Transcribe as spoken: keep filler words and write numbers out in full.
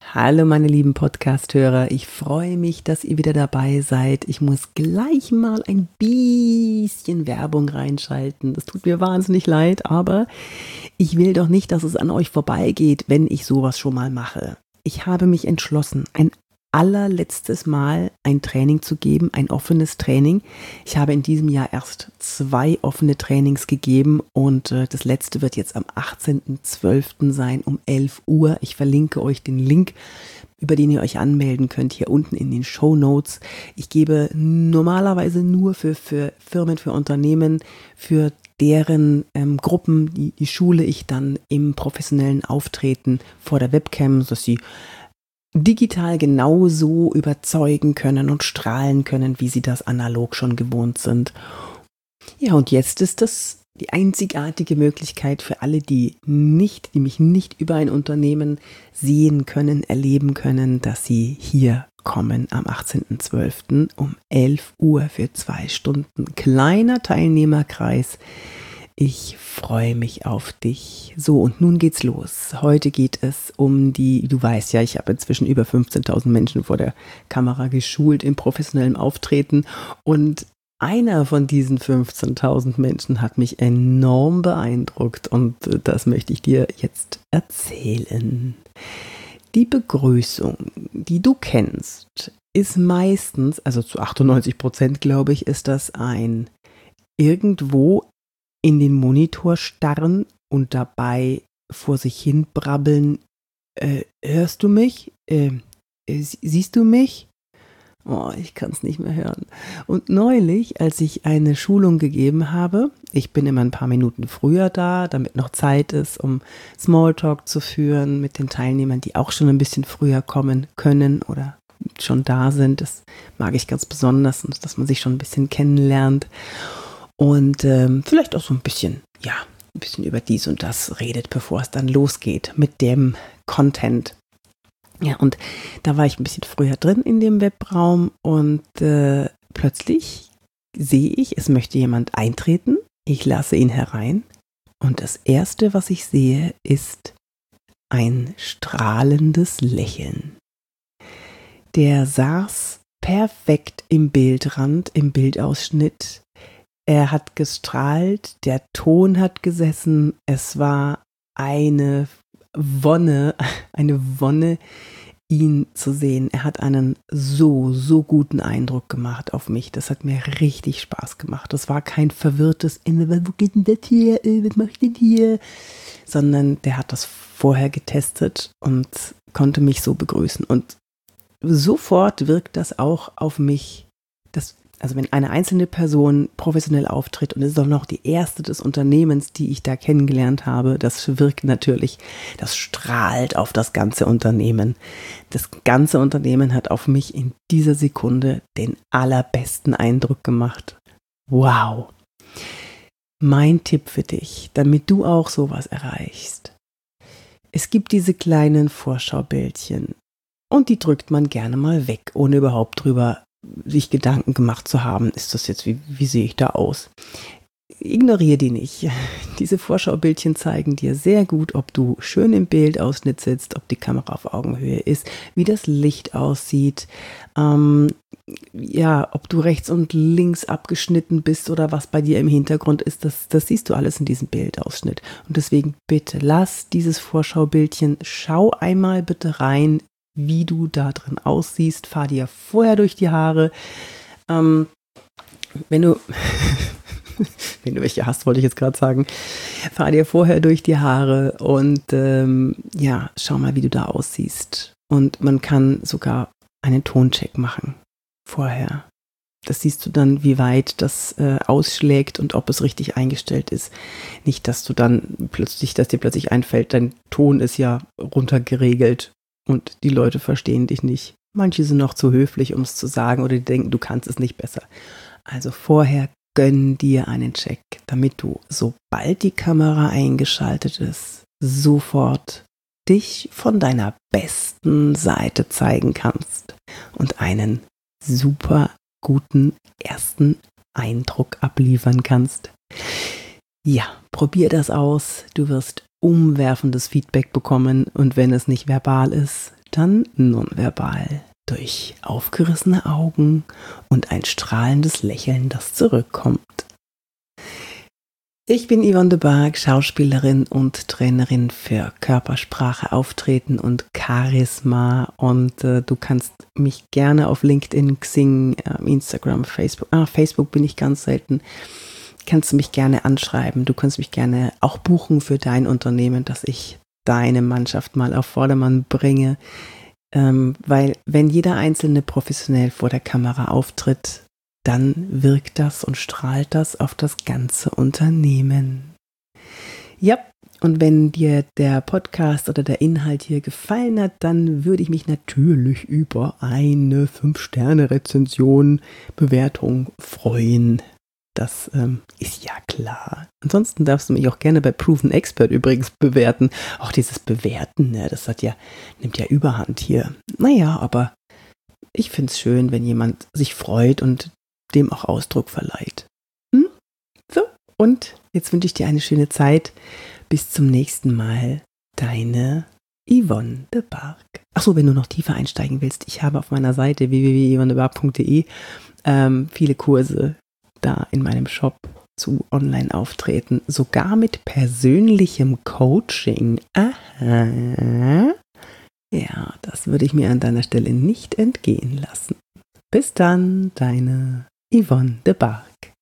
Hallo meine lieben Podcast-Hörer, ich freue mich, dass ihr wieder dabei seid. Ich muss gleich mal ein bisschen Werbung reinschalten. Das tut mir wahnsinnig leid, aber ich will doch nicht, dass es an euch vorbeigeht, wenn ich sowas schon mal mache. Ich habe mich entschlossen, ein allerletztes Mal ein Training zu geben, ein offenes Training. Ich habe in diesem Jahr erst zwei offene Trainings gegeben und äh, das letzte wird jetzt am achtzehnten zwölften sein um elf Uhr. Ich verlinke euch den Link, über den ihr euch anmelden könnt, hier unten in den Shownotes. Ich gebe normalerweise nur für, für Firmen, für Unternehmen, für deren ähm, Gruppen, die, die schule ich dann im professionellen Auftreten vor der Webcam, sodass sie digital genauso überzeugen können und strahlen können, wie sie das analog schon gewohnt sind. Ja, und jetzt ist das die einzigartige Möglichkeit für alle, die nicht, die mich nicht über ein Unternehmen sehen können, erleben können, dass sie hier kommen am achtzehnten zwölften um elf Uhr für zwei Stunden. Kleiner Teilnehmerkreis. Ich freue mich auf dich. So, und nun geht's los. Heute geht es um die, du weißt ja, ich habe inzwischen über fünfzehntausend Menschen vor der Kamera geschult im professionellen Auftreten und einer von diesen fünfzehntausend Menschen hat mich enorm beeindruckt und das möchte ich dir jetzt erzählen. Die Begrüßung, die du kennst, ist meistens, also zu achtundneunzig Prozent glaube ich, ist das ein irgendwo in den Monitor starren und dabei vor sich hin brabbeln. Äh, hörst du mich? Äh, äh, siehst du mich? Oh, ich kann es nicht mehr hören. Und neulich, als ich eine Schulung gegeben habe, ich bin immer ein paar Minuten früher da, damit noch Zeit ist, um Smalltalk zu führen mit den Teilnehmern, die auch schon ein bisschen früher kommen können oder schon da sind. Das mag ich ganz besonders, dass man sich schon ein bisschen kennenlernt. Und ähm, vielleicht auch so ein bisschen, ja, ein bisschen über dies und das redet, bevor es dann losgeht mit dem Content. Ja, und da war ich ein bisschen früher drin in dem Webraum und äh, plötzlich sehe ich, es möchte jemand eintreten. Ich lasse ihn herein und das Erste, was ich sehe, ist ein strahlendes Lächeln. Der saß perfekt im Bildrand, im Bildausschnitt. Er hat gestrahlt, der Ton hat gesessen, es war eine Wonne, eine Wonne, ihn zu sehen. Er hat einen so, so guten Eindruck gemacht auf mich. Das hat mir richtig Spaß gemacht. Das war kein verwirrtes, wo geht denn das hier, was macht denn hier? Sondern der hat das vorher getestet und konnte mich so begrüßen. Und sofort wirkt das auch auf mich, das Also wenn eine einzelne Person professionell auftritt und es ist auch noch die erste des Unternehmens, die ich da kennengelernt habe, das wirkt natürlich, das strahlt auf das ganze Unternehmen. Das ganze Unternehmen hat auf mich in dieser Sekunde den allerbesten Eindruck gemacht. Wow! Mein Tipp für dich, damit du auch sowas erreichst. Es gibt diese kleinen Vorschaubildchen und die drückt man gerne mal weg, ohne überhaupt drüber sich Gedanken gemacht zu haben, ist das jetzt, wie, wie sehe ich da aus? Ignoriere die nicht. Diese Vorschaubildchen zeigen dir sehr gut, ob du schön im Bildausschnitt sitzt, ob die Kamera auf Augenhöhe ist, wie das Licht aussieht, ähm, ja, ob du rechts und links abgeschnitten bist oder was bei dir im Hintergrund ist, das, das siehst du alles in diesem Bildausschnitt. Und deswegen bitte lass dieses Vorschaubildchen, schau einmal bitte rein, wie du da drin aussiehst, fahr dir vorher durch die Haare. Ähm, wenn du, wenn du welche hast, wollte ich jetzt gerade sagen, fahr dir vorher durch die Haare und ähm, ja, schau mal, wie du da aussiehst. Und man kann sogar einen Toncheck machen vorher. Das siehst du dann, wie weit das äh, ausschlägt und ob es richtig eingestellt ist. Nicht, dass du dann plötzlich, dass dir plötzlich einfällt, dein Ton ist ja runtergeregelt. Und die Leute verstehen dich nicht. Manche sind noch zu höflich, um es zu sagen, oder die denken, du kannst es nicht besser. Also vorher gönn dir einen Check, damit du, sobald die Kamera eingeschaltet ist, sofort dich von deiner besten Seite zeigen kannst und einen super guten ersten Eindruck abliefern kannst. Ja, probier das aus. Du wirst umwerfendes Feedback bekommen und wenn es nicht verbal ist, dann nonverbal durch aufgerissene Augen und ein strahlendes Lächeln, das zurückkommt. Ich bin Yvonne de Barg, Schauspielerin und Trainerin für Körpersprache, Auftreten und Charisma, und äh, du kannst mich gerne auf LinkedIn, Xing, äh, Instagram, Facebook, ah, Facebook bin ich ganz selten, kannst du mich gerne anschreiben, du kannst mich gerne auch buchen für dein Unternehmen, dass ich deine Mannschaft mal auf Vordermann bringe, ähm, weil wenn jeder Einzelne professionell vor der Kamera auftritt, dann wirkt das und strahlt das auf das ganze Unternehmen. Ja, und wenn dir der Podcast oder der Inhalt hier gefallen hat, dann würde ich mich natürlich über eine fünf Sterne Rezension, Bewertung freuen. Das ähm, ist ja klar. Ansonsten darfst du mich auch gerne bei Proven Expert übrigens bewerten. Auch dieses Bewerten, ne, das hat ja, nimmt ja Überhand hier. Naja, aber ich finde es schön, wenn jemand sich freut und dem auch Ausdruck verleiht. Hm? So, und jetzt wünsche ich dir eine schöne Zeit. Bis zum nächsten Mal. Deine Yvonne de Barg. Achso, wenn du noch tiefer einsteigen willst, ich habe auf meiner Seite w w w punkt yvonne de barg punkt de ähm, viele Kurse da in meinem Shop zu Online-Auftreten, sogar mit persönlichem Coaching. Aha. Ja, das würde ich mir an deiner Stelle nicht entgehen lassen. Bis dann, deine Yvonne de Barg.